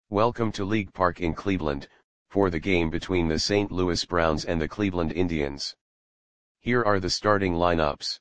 Welcome to League Park in Cleveland, for the game between the St. Louis Browns and the Cleveland Indians. Here are the starting lineups.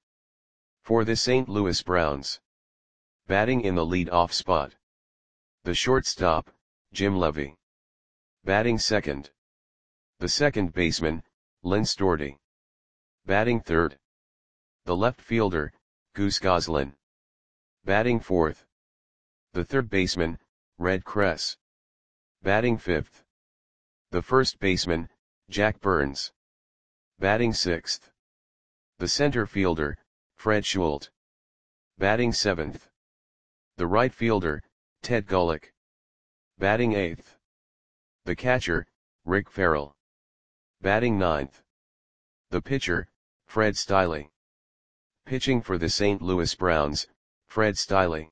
For the St. Louis Browns. Batting in the lead-off spot. The shortstop, Jim Levy. Batting second. The second baseman, Lynn Storti. Batting third. The left fielder, Goose Goslin. Batting fourth. The third baseman, Red Kress. Batting fifth. The first baseman, Jack Burns. Batting sixth. The center fielder, Fred Schulte. Batting seventh. The right fielder, Ted Gullick. Batting eighth. The catcher, Rick Farrell. Batting ninth. The pitcher, Fred Stiley. Pitching for the St. Louis Browns, Fred Stiley.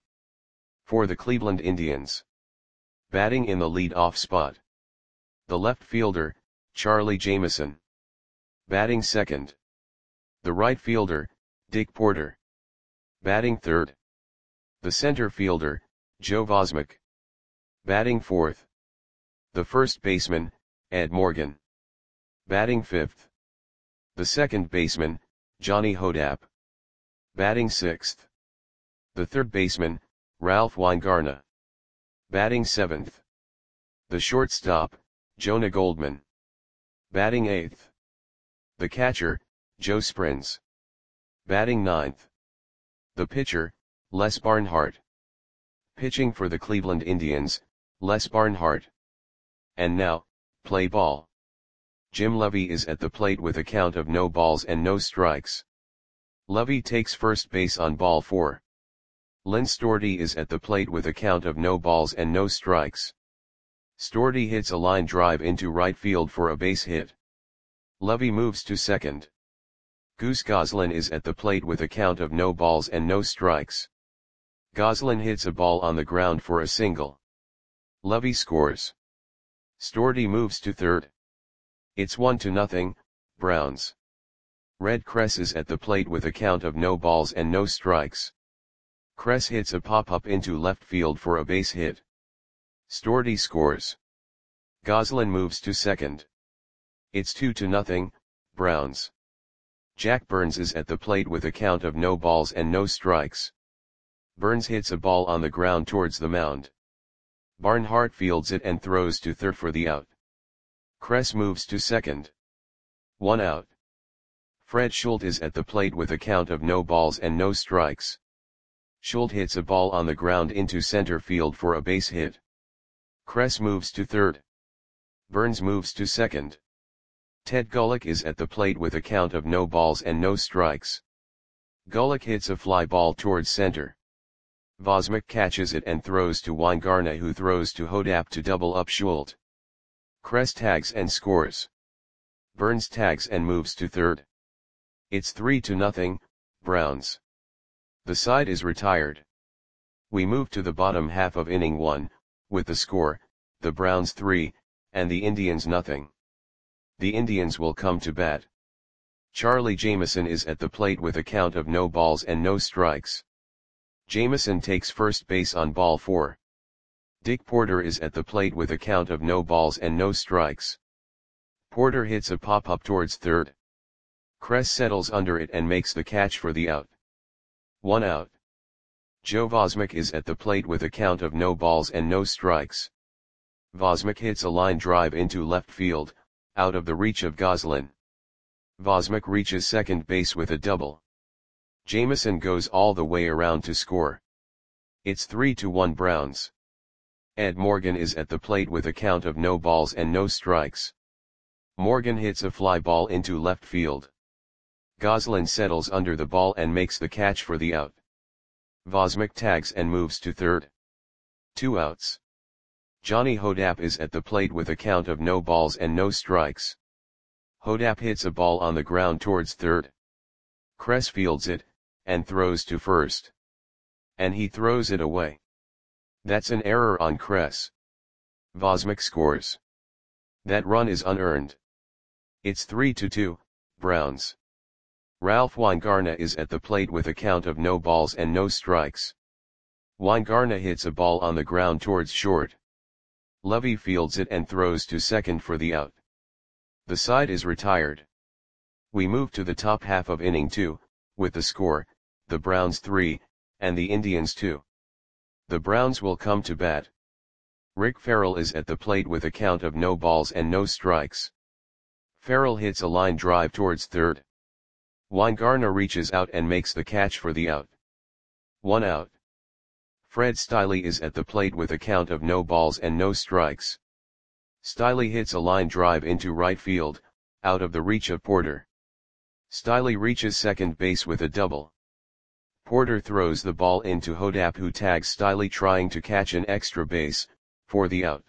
For the Cleveland Indians. Batting in the lead-off spot. The left fielder, Charlie Jameson. Batting second. The right fielder, Dick Porter. Batting third. The center fielder, Joe Vosmek. Batting fourth. The first baseman, Ed Morgan. Batting fifth. The second baseman, Johnny Hodapp. Batting sixth. The third baseman, Ralph Weingarna. Batting seventh. The shortstop, Jonah Goldman. Batting eighth. The catcher, Joe Sprins. Batting ninth. The pitcher, Les Barnhart. Pitching for the Cleveland Indians, Les Barnhart. And now, play ball. Jim Levy is at the plate with a count of no balls and no strikes. Levy takes first base on ball 4. Lynn Storti is at the plate with a count of no balls and no strikes. Storti hits a line drive into right field for a base hit. Levy moves to second. Goose Goslin is at the plate with a count of no balls and no strikes. Goslin hits a ball on the ground for a single. Levy scores. Storti moves to third. It's 1-0, Browns. Red Kress is at the plate with a count of no balls and no strikes. Kress hits a pop-up into left field for a base hit. Storti scores. Goslin moves to second. It's 2-0, Browns. Jack Burns is at the plate with a count of no balls and no strikes. Burns hits a ball on the ground towards the mound. Barnhart fields it and throws to third for the out. Kress moves to second. 1 out. Fred Schulte is at the plate with a count of no balls and no strikes. Schulte hits a ball on the ground into center field for a base hit. Kress moves to third. Burns moves to second. Ted Gullick is at the plate with a count of no balls and no strikes. Gullick hits a fly ball towards center. Vosmek catches it and throws to Weingarna, who throws to Hodapp to double up Schulte. Kress tags and scores. Burns tags and moves to third. It's 3-0, Browns. The side is retired. We move to the bottom half of inning 1, with the score, the Browns 3, and the Indians nothing. The Indians will come to bat. Charlie Jameson is at the plate with a count of no balls and no strikes. Jameson takes first base on ball 4. Dick Porter is at the plate with a count of no balls and no strikes. Porter hits a pop-up towards third. Kress settles under it and makes the catch for the out. 1 out. Joe Vosmek is at the plate with a count of no balls and no strikes. Vosmek hits a line drive into left field, out of the reach of Goslin. Vosmek reaches second base with a double. Jameson goes all the way around to score. It's 3-1 Browns. Ed Morgan is at the plate with a count of no balls and no strikes. Morgan hits a fly ball into left field. Goslin settles under the ball and makes the catch for the out. Vosmek tags and moves to third. 2 outs. Johnny Hodapp is at the plate with a count of no balls and no strikes. Hodapp hits a ball on the ground towards third. Kress fields it, and throws to first. And he throws it away. That's an error on Kress. Vosmek scores. That run is unearned. It's 3-2, Browns. Ralph Weingarna is at the plate with a count of no balls and no strikes. Weingarna hits a ball on the ground towards short. Lovey fields it and throws to second for the out. The side is retired. We move to the top half of inning 2, with the score, the Browns 3, and the Indians 2. The Browns will come to bat. Rick Farrell is at the plate with a count of no balls and no strikes. Farrell hits a line drive towards third. Weingartner reaches out and makes the catch for the out. 1 out. Fred Stiley is at the plate with a count of no balls and no strikes. Stiley hits a line drive into right field, out of the reach of Porter. Stiley reaches second base with a double. Porter throws the ball into Hodap, who tags Stiley trying to catch an extra base, for the out.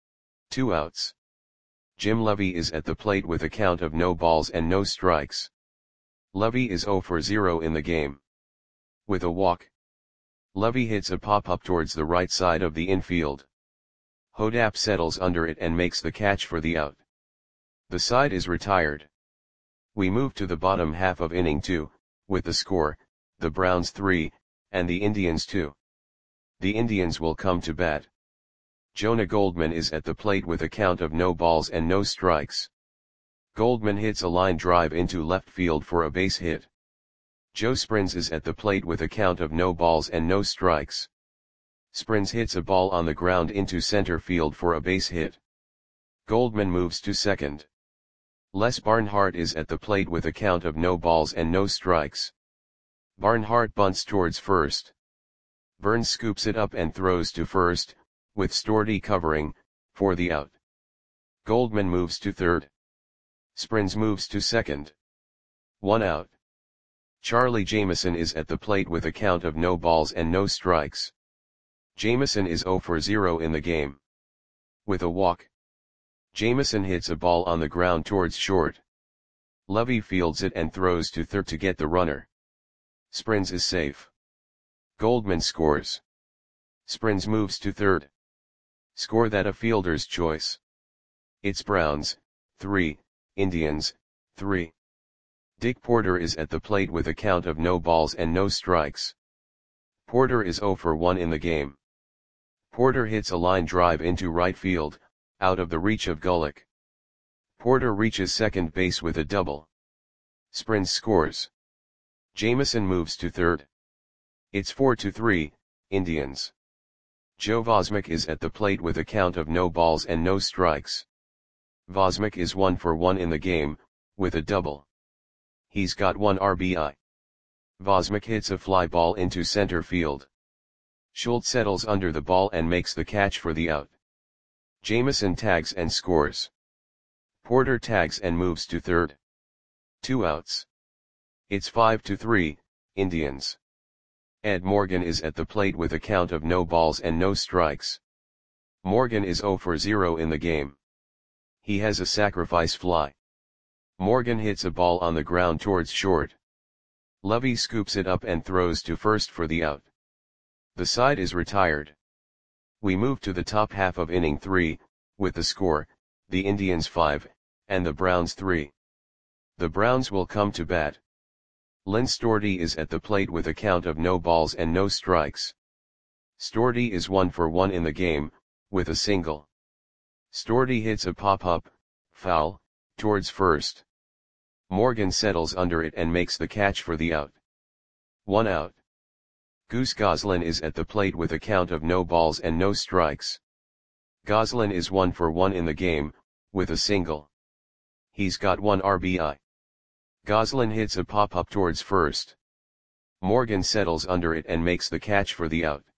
2 outs. Jim Lovey is at the plate with a count of no balls and no strikes. Lovey is 0 for 0 in the game. With a walk, Lovey hits a pop-up towards the right side of the infield. Hodap settles under it and makes the catch for the out. The side is retired. We move to the bottom half of inning 2, with the score, the Browns 3, and the Indians 2. The Indians will come to bat. Jonah Goldman is at the plate with a count of no balls and no strikes. Goldman hits a line drive into left field for a base hit. Joe Sprins is at the plate with a count of no balls and no strikes. Sprins hits a ball on the ground into center field for a base hit. Goldman moves to second. Les Barnhart is at the plate with a count of no balls and no strikes. Barnhart bunts towards first. Burns scoops it up and throws to first, with Stordy covering, for the out. Goldman moves to third. Sprins moves to second. 1 out. Charlie Jameson is at the plate with a count of no balls and no strikes. Jameson is 0 for 0 in the game. With a walk, Jameson hits a ball on the ground towards short. Lovey fields it and throws to third to get the runner. Sprins is safe. Goldman scores. Sprins moves to third. Score that a fielder's choice. It's Browns, 3, Indians, 3. Dick Porter is at the plate with a count of no balls and no strikes. Porter is 0 for 1 in the game. Porter hits a line drive into right field, out of the reach of Gullick. Porter reaches second base with a double. Sprins scores. Jameson moves to third. It's 4-3, Indians. Joe Vosmick is at the plate with a count of no balls and no strikes. Vosmick is 1 for 1 in the game, with a double. He's got 1 RBI. Vosmick hits a fly ball into center field. Schultz settles under the ball and makes the catch for the out. Jameson tags and scores. Porter tags and moves to third. 2 outs. It's 5-3, Indians. Ed Morgan is at the plate with a count of no balls and no strikes. Morgan is 0 for 0 in the game. He has a sacrifice fly. Morgan hits a ball on the ground towards short. Lovey scoops it up and throws to first for the out. The side is retired. We move to the top half of inning 3, with the score, the Indians 5, and the Browns 3. The Browns will come to bat. Lynn Stordy is at the plate with a count of no balls and no strikes. Stordy is 1 for 1 in the game, with a single. Stordy hits a pop-up, foul, towards first. Morgan settles under it and makes the catch for the out. 1 out. Goose Goslin is at the plate with a count of no balls and no strikes. Goslin is 1 for 1 in the game, with a single. He's got 1 RBI. Goslin hits a pop-up towards first. Morgan settles under it and makes the catch for the out.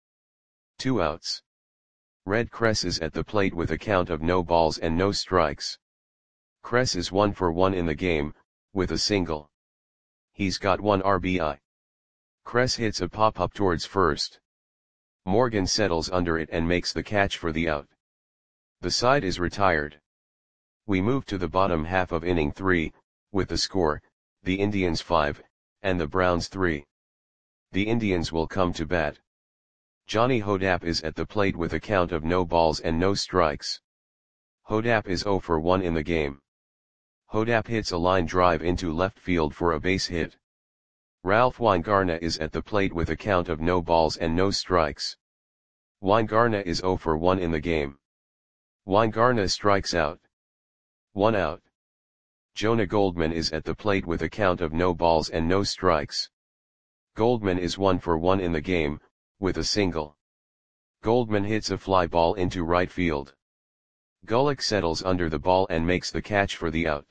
2 outs. Red Kress is at the plate with a count of no balls and no strikes. Kress is 1 for 1 in the game, with a single. He's got 1 RBI. Kress hits a pop-up towards first. Morgan settles under it and makes the catch for the out. The side is retired. We move to the bottom half of inning 3, with the score, the Indians 5, and the Browns 3. The Indians will come to bat. Johnny Hodap is at the plate with a count of no balls and no strikes. Hodap is 0 for 1 in the game. Hodap hits a line drive into left field for a base hit. Ralph Weingartner is at the plate with a count of no balls and no strikes. Weingartner is 0 for 1 in the game. Weingartner strikes out. 1 out. Jonah Goldman is at the plate with a count of no balls and no strikes. Goldman is 1 for 1 in the game, with a single. Goldman hits a fly ball into right field. Golick settles under the ball and makes the catch for the out.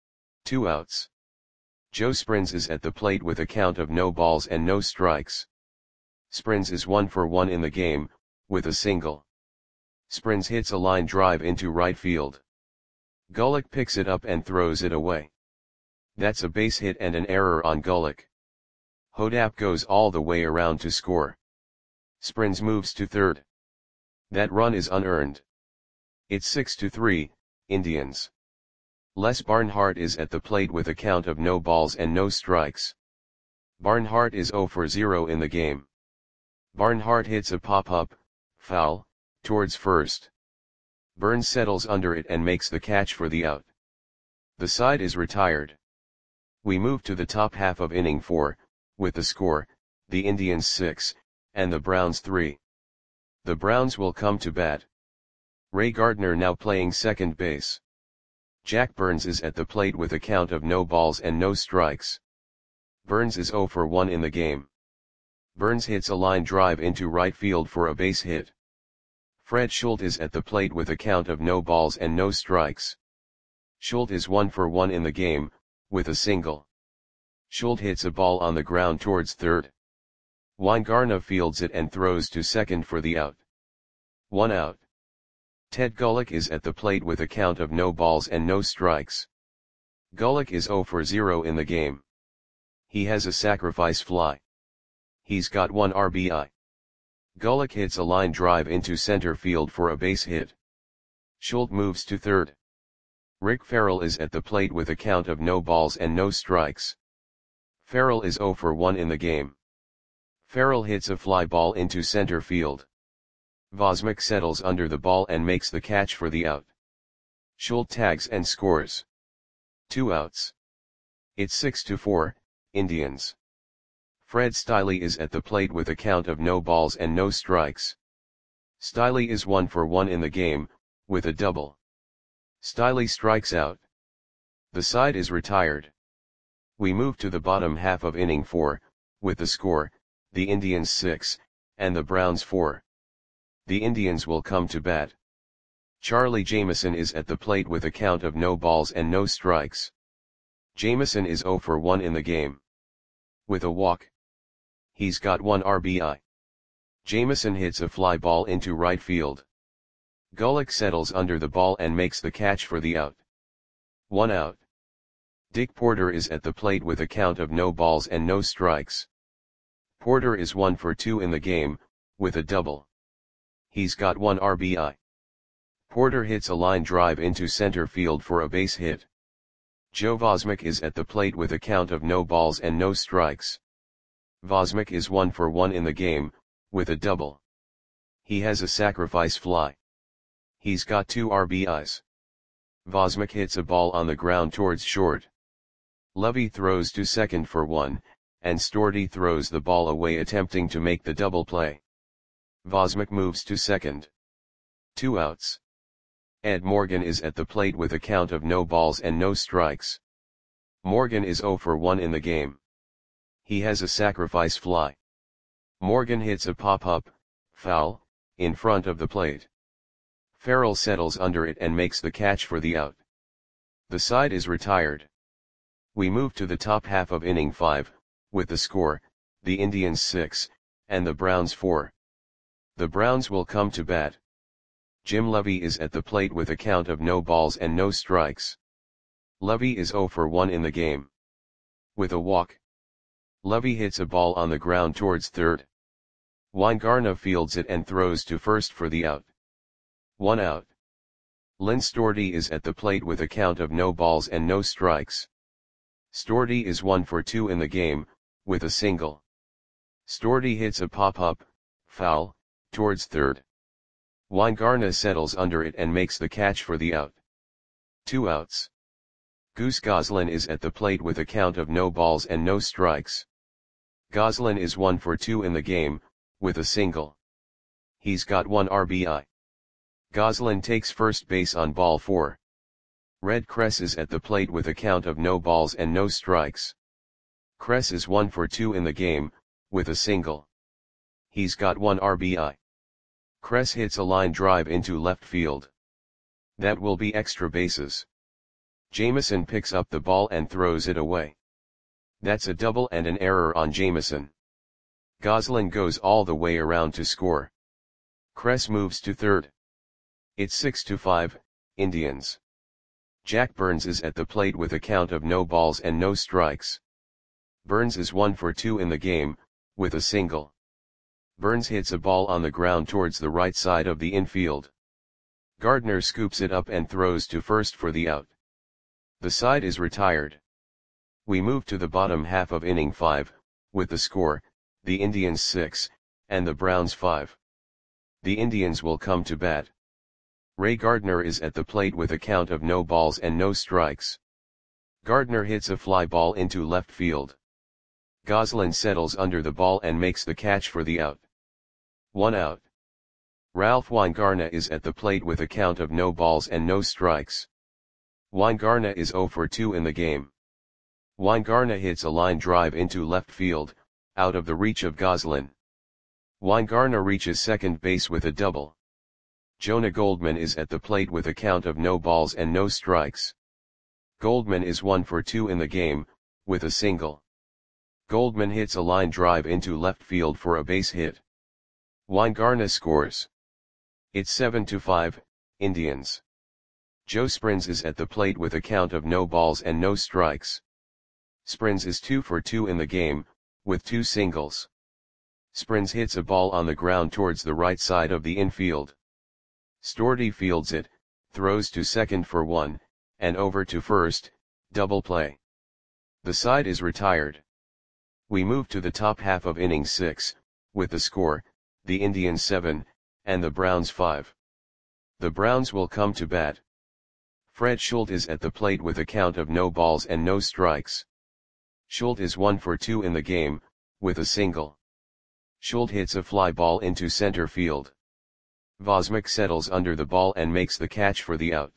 2 outs. Joe Sprins is at the plate with a count of no balls and no strikes. Sprins is 1 for 1 in the game, with a single. Sprins hits a line drive into right field. Golick picks it up and throws it away. That's a base hit and an error on Golick. Hodap goes all the way around to score. Sprins moves to third. That run is unearned. It's 6-3, Indians. Les Barnhart is at the plate with a count of no balls and no strikes. Barnhart is 0 for 0 in the game. Barnhart hits a pop-up, foul, towards first. Burns settles under it and makes the catch for the out. The side is retired. We move to the top half of inning 4, with the score, the Indians 6, and the Browns 3. The Browns will come to bat. Ray Gardner now playing second base. Jack Burns is at the plate with a count of no balls and no strikes. Burns is 0 for 1 in the game. Burns hits a line drive into right field for a base hit. Fred Schultz is at the plate with a count of no balls and no strikes. Schultz is 1 for 1 in the game, with a single. Schultz hits a ball on the ground towards third. Weingartner fields it and throws to second for the out. 1 out. Ted Golick is at the plate with a count of no balls and no strikes. Golick is 0 for 0 in the game. He has a sacrifice fly. He's got 1 RBI. Golick hits a line drive into center field for a base hit. Schultz moves to third. Rick Farrell is at the plate with a count of no balls and no strikes. Farrell is 0 for 1 in the game. Farrell hits a fly ball into center field. Vosmick settles under the ball and makes the catch for the out. Schultz tags and scores. 2 outs. It's 6-4, Indians. Fred Stiley is at the plate with a count of no balls and no strikes. Stiley is 1 for 1 in the game, with a double. Stiley strikes out. The side is retired. We move to the bottom half of inning 4, with the score, the Indians 6, and the Browns 4. The Indians will come to bat. Charlie Jameson is at the plate with a count of no balls and no strikes. Jameson is 0 for 1 in the game. With a walk. He's got 1 RBI. Jameson hits a fly ball into right field. Golick settles under the ball and makes the catch for the out. 1 out. Dick Porter is at the plate with a count of no balls and no strikes. Porter is 1 for 2 in the game, with a double. He's got 1 RBI. Porter hits a line drive into center field for a base hit. Joe Vosmick is at the plate with a count of no balls and no strikes. Vosmick is 1 for 1 in the game, with a double. He has a sacrifice fly. He's got 2 RBIs. Vosmick hits a ball on the ground towards short. Levy throws to second for 1, and Storty throws the ball away attempting to make the double play. Vosmick moves to second. 2 outs. Ed Morgan is at the plate with a count of no balls and no strikes. Morgan is 0 for 1 in the game. He has a sacrifice fly. Morgan hits a pop-up, foul, in front of the plate. Farrell settles under it and makes the catch for the out. The side is retired. We move to the top half of inning 5, with the score, the Indians 6, and the Browns 4. The Browns will come to bat. Jim Levy is at the plate with a count of no balls and no strikes. Levy is 0 for 1 in the game. With a walk. Levy hits a ball on the ground towards third. Weingartner fields it and throws to first for the out. 1 out. Lynn Storty is at the plate with a count of no balls and no strikes. Storty is 1 for 2 in the game, with a single. Storty hits a pop-up, foul, towards third. Weingartner settles under it and makes the catch for the out. 2 outs. Goose Goslin is at the plate with a count of no balls and no strikes. Goslin is 1 for 2 in the game, with a single. He's got 1 RBI. Goslin takes first base on ball 4. Red Cress is at the plate with a count of no balls and no strikes. Cress is 1 for 2 in the game, with a single. He's got 1 RBI. Cress hits a line drive into left field. That will be extra bases. Jameson picks up the ball and throws it away. That's a double and an error on Jameson. Goslin goes all the way around to score. Cress moves to third. It's 6-5, Indians. Jack Burns is at the plate with a count of no balls and no strikes. Burns is 1 for 2 in the game, with a single. Burns hits a ball on the ground towards the right side of the infield. Gardner scoops it up and throws to first for the out. The side is retired. We move to the bottom half of inning 5, with the score, the Indians 6, and the Browns 5. The Indians will come to bat. Ray Gardner is at the plate with a count of no balls and no strikes. Gardner hits a fly ball into left field. Goslin settles under the ball and makes the catch for the out. 1 out. Ralph Weingarten is at the plate with a count of no balls and no strikes. Weingarten is 0 for 2 in the game. Weingarten hits a line drive into left field, out of the reach of Goslin. Weingarten reaches second base with a double. Jonah Goldman is at the plate with a count of no balls and no strikes. Goldman is 1 for 2 in the game, with a single. Goldman hits a line drive into left field for a base hit. Weingarten scores. It's 7-5, Indians. Joe Sprins is at the plate with a count of no balls and no strikes. Sprins is 2 for 2 in the game, with 2 singles. Sprins hits a ball on the ground towards the right side of the infield. Storty fields it, throws to second for 1, and over to first, double play. The side is retired. We move to the top half of inning 6, with the score, the Indians 7, and the Browns 5. The Browns will come to bat. Fred Schultz is at the plate with a count of no balls and no strikes. Schultz is 1 for 2 in the game, with a single. Schultz hits a fly ball into center field. Vosmick settles under the ball and makes the catch for the out.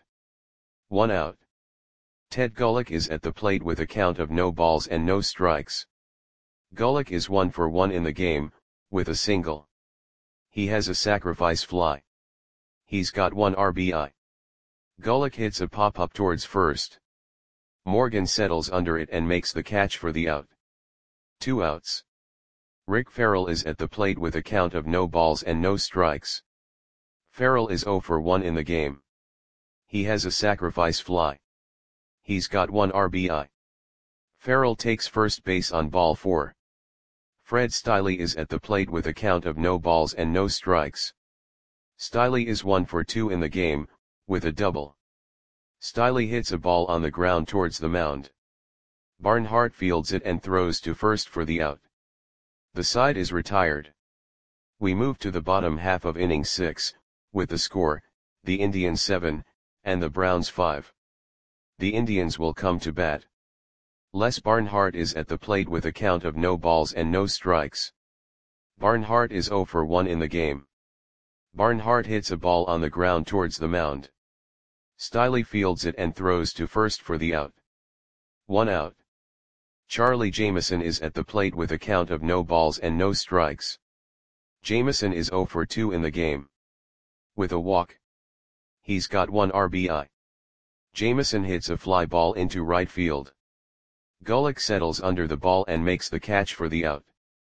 1 out. Ted Gullick is at the plate with a count of no balls and no strikes. Gullick is 1 for 1 in the game, with a single. He has a sacrifice fly. He's got 1 RBI. Gullick hits a pop-up towards first. Morgan settles under it and makes the catch for the out. 2 outs. Rick Farrell is at the plate with a count of no balls and no strikes. Farrell is 0 for 1 in the game. He has a sacrifice fly. He's got 1 RBI. Farrell takes first base on ball 4. Fred Stiley is at the plate with a count of no balls and no strikes. Stiley is 1 for 2 in the game, with a double. Stiley hits a ball on the ground towards the mound. Barnhart fields it and throws to first for the out. The side is retired. We move to the bottom half of inning 6, with the score, the Indians 7, and the Browns 5. The Indians will come to bat. Les Barnhart is at the plate with a count of no balls and no strikes. Barnhart is 0 for 1 in the game. Barnhart hits a ball on the ground towards the mound. Stiley fields it and throws to first for the out. 1 out. Charlie Jameson is at the plate with a count of no balls and no strikes. Jameson is 0 for 2 in the game. With a walk. He's got 1 RBI. Jameson hits a fly ball into right field. Gullick settles under the ball and makes the catch for the out.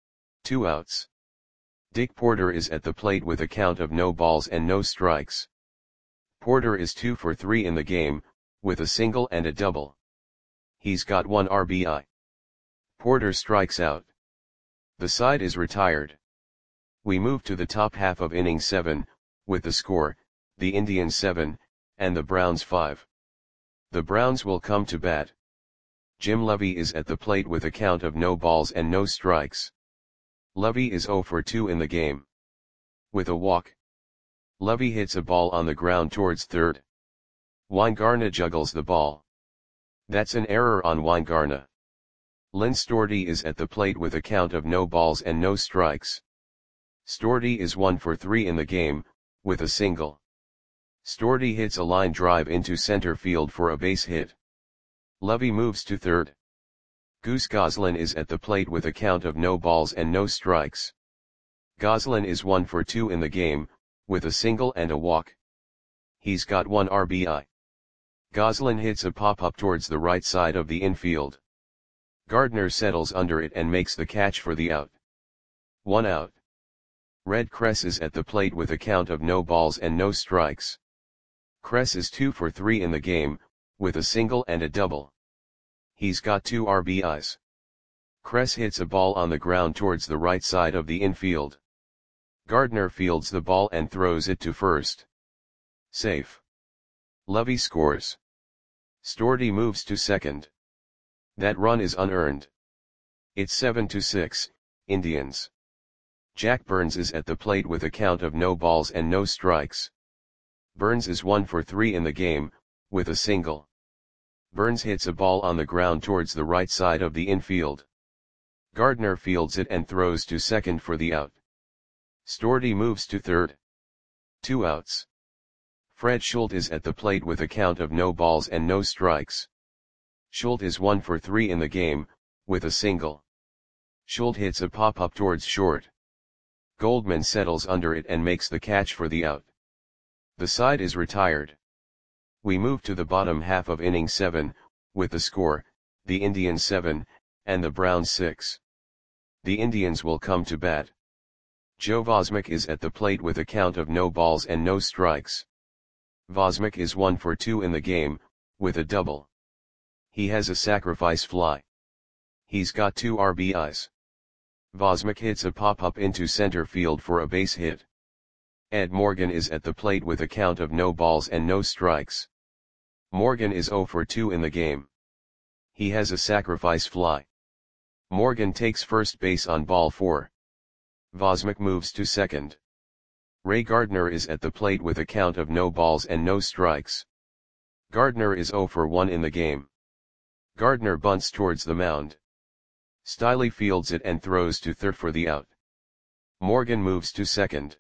2 outs. Dick Porter is at the plate with a count of no balls and no strikes. Porter is 2 for 3 in the game, with a single and a double. He's got 1 RBI. Porter strikes out. The side is retired. We move to the top half of inning 7, with the score, the Indians 7, and the Browns 5. The Browns will come to bat. Jim Levy is at the plate with a count of no balls and no strikes. Levy is 0 for 2 in the game. With a walk. Levy hits a ball on the ground towards third. Weingarten juggles the ball. That's an error on Weingarten. Lynn Storty is at the plate with a count of no balls and no strikes. Storty is 1 for 3 in the game, with a single. Stordy hits a line drive into center field for a base hit. Lovey moves to third. Goose Goslin is at the plate with a count of no balls and no strikes. Goslin is 1 for 2 in the game, with a single and a walk. He's got 1 RBI. Goslin hits a pop-up towards the right side of the infield. Gardner settles under it and makes the catch for the out. 1 out. Red Kress is at the plate with a count of no balls and no strikes. Kress is 2 for 3 in the game, with a single and a double. He's got 2 RBIs. Kress hits a ball on the ground towards the right side of the infield. Gardner fields the ball and throws it to first. Safe. Lovey scores. Stordy moves to second. That run is unearned. It's 7-6, Indians. Jack Burns is at the plate with a count of no balls and no strikes. Burns is 1 for 3 in the game, with a single. Burns hits a ball on the ground towards the right side of the infield. Gardner fields it and throws to second for the out. Stordy moves to third. 2 outs. Fred Schultz is at the plate with a count of no balls and no strikes. Schultz is 1 for 3 in the game, with a single. Schultz hits a pop-up towards short. Goldman settles under it and makes the catch for the out. The side is retired. We move to the bottom half of inning 7, with the score, the Indians 7, and the Browns 6. The Indians will come to bat. Joe Vosmek is at the plate with a count of no balls and no strikes. Vosmek is 1 for 2 in the game, with a double. He has a sacrifice fly. He's got 2 RBIs. Vosmek hits a pop-up into center field for a base hit. Ed Morgan is at the plate with a count of no balls and no strikes. Morgan is 0 for 2 in the game. He has a sacrifice fly. Morgan takes first base on ball 4. Vosmek moves to second. Ray Gardner is at the plate with a count of no balls and no strikes. Gardner is 0 for 1 in the game. Gardner bunts towards the mound. Stiley fields it and throws to third for the out. Morgan moves to second.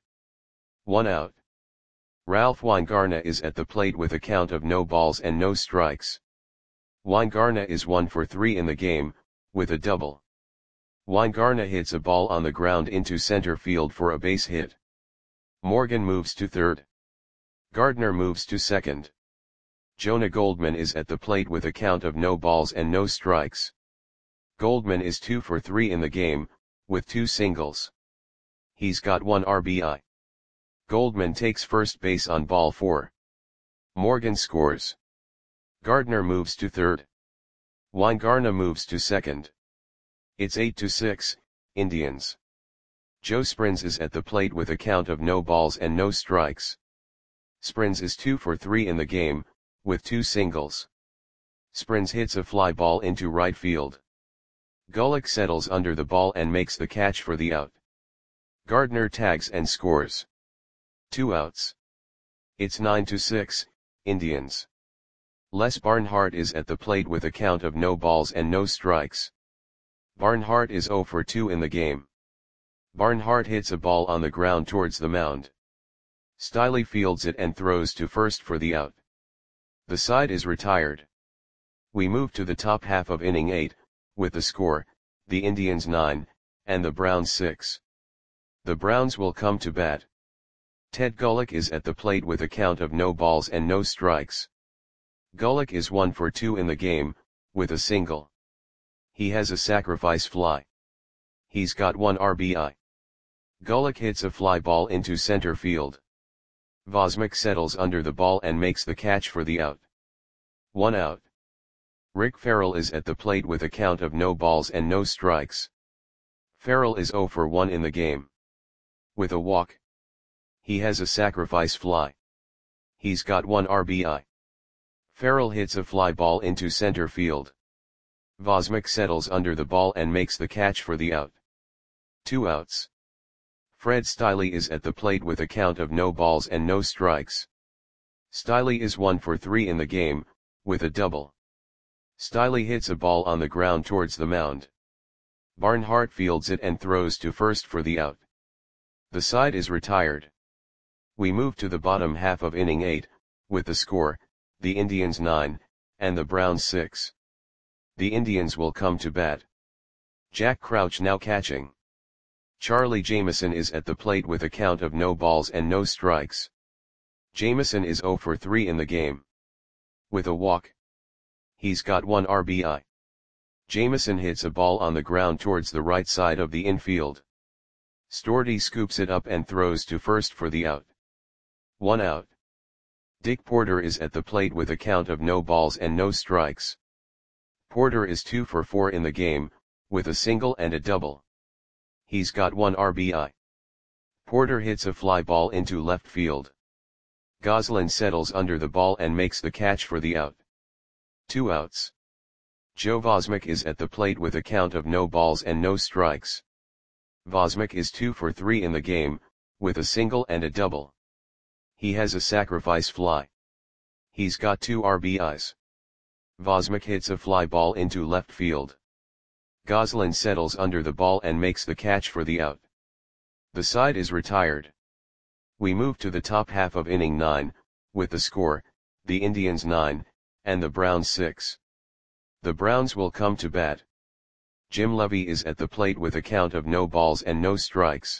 1 out. Ralph Weingarna is at the plate with a count of no balls and no strikes. Weingarna is 1 for 3 in the game, with a double. Weingarna hits a ball on the ground into center field for a base hit. Morgan moves to third. Gardner moves to second. Jonah Goldman is at the plate with a count of no balls and no strikes. Goldman is 2 for 3 in the game, with 2 singles. He's got 1 RBI. Goldman takes first base on ball 4. Morgan scores. Gardner moves to third. Weingarna moves to second. It's 8-6, Indians. Joe Sprins is at the plate with a count of no balls and no strikes. Sprins is 2 for 3 in the game, with 2 singles. Sprins hits a fly ball into right field. Golick settles under the ball and makes the catch for the out. Gardner tags and scores. 2 outs. It's 9-6, Indians. Les Barnhart is at the plate with a count of no balls and no strikes. Barnhart is 0 for 2 in the game. Barnhart hits a ball on the ground towards the mound. Stiley fields it and throws to first for the out. The side is retired. We move to the top half of inning 8, with the score, the Indians 9, and the Browns 6. The Browns will come to bat. Ted Golick is at the plate with a count of no balls and no strikes. Golick is 1 for 2 in the game, with a single. He has a sacrifice fly. He's got 1 RBI. Golick hits a fly ball into center field. Vosmek settles under the ball and makes the catch for the out. 1 out. Rick Farrell is at the plate with a count of no balls and no strikes. Farrell is 0 for 1 in the game. With a walk. He has a sacrifice fly. He's got 1 RBI. Farrell hits a fly ball into center field. Vosmek settles under the ball and makes the catch for the out. 2 outs. Fred Stiley is at the plate with a count of no balls and no strikes. Stiley is 1 for 3 in the game, with a double. Stiley hits a ball on the ground towards the mound. Barnhart fields it and throws to first for the out. The side is retired. We move to the bottom half of inning 8, with the score, the Indians 9, and the Browns 6. The Indians will come to bat. Jack Crouch now catching. Charlie Jameson is at the plate with a count of no balls and no strikes. Jameson is 0 for 3 in the game. With a walk. He's got 1 RBI. Jameson hits a ball on the ground towards the right side of the infield. Stordy scoops it up and throws to first for the out. 1 out. Dick Porter is at the plate with a count of no balls and no strikes. Porter is 2 for 4 in the game, with a single and a double. He's got 1 RBI. Porter hits a fly ball into left field. Goslin settles under the ball and makes the catch for the out. 2 outs. Joe Vosmick is at the plate with a count of no balls and no strikes. Vosmick is 2 for 3 in the game, with a single and a double. He has a sacrifice fly. He's got 2 RBIs. Vosmick hits a fly ball into left field. Goslin settles under the ball and makes the catch for the out. The side is retired. We move to the top half of inning 9, with the score, the Indians 9, and the Browns 6. The Browns will come to bat. Jim Levy is at the plate with a count of no balls and no strikes.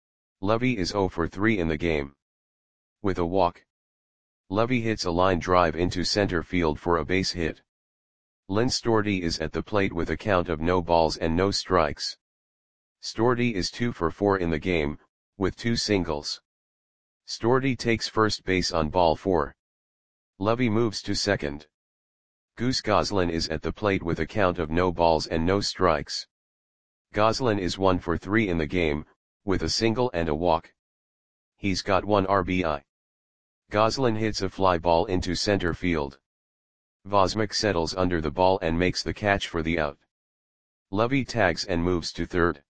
Levy is 0 for 3 in the game. With a walk. Levy hits a line drive into center field for a base hit. Lynn Stordy is at the plate with a count of no balls and no strikes. Stordy is 2 for 4 in the game, with 2 singles. Stordy takes first base on ball 4. Levy moves to second. Goose Goslin is at the plate with a count of no balls and no strikes. Goslin is 1 for 3 in the game, with a single and a walk. He's got 1 RBI. Goslin hits a fly ball into center field. Vosmick settles under the ball and makes the catch for the out. Levy tags and moves to third.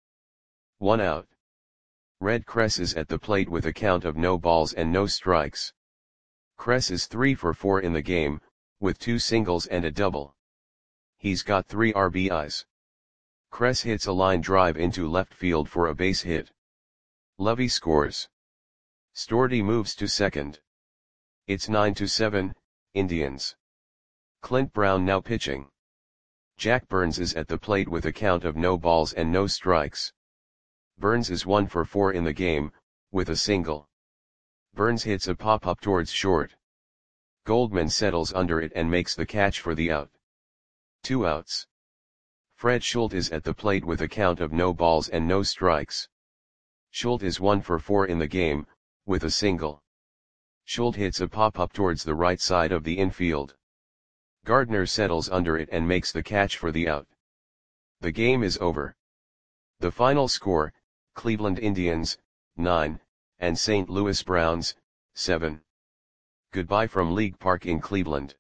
1 out. Red Kress is at the plate with a count of no balls and no strikes. Kress is 3 for 4 in the game, with 2 singles and a double. He's got 3 RBIs. Kress hits a line drive into left field for a base hit. Levy scores. Stordy moves to second. It's 9-7, Indians. Clint Brown now pitching. Jack Burns is at the plate with a count of no balls and no strikes. Burns is 1 for 4 in the game, with a single. Burns hits a pop-up towards short. Goldman settles under it and makes the catch for the out. 2 outs. Fred Schultz is at the plate with a count of no balls and no strikes. Schultz is 1 for 4 in the game, with a single. Schultz hits a pop-up towards the right side of the infield. Gardner settles under it and makes the catch for the out. The game is over. The final score, Cleveland Indians, 9, and St. Louis Browns, 7. Goodbye from League Park in Cleveland.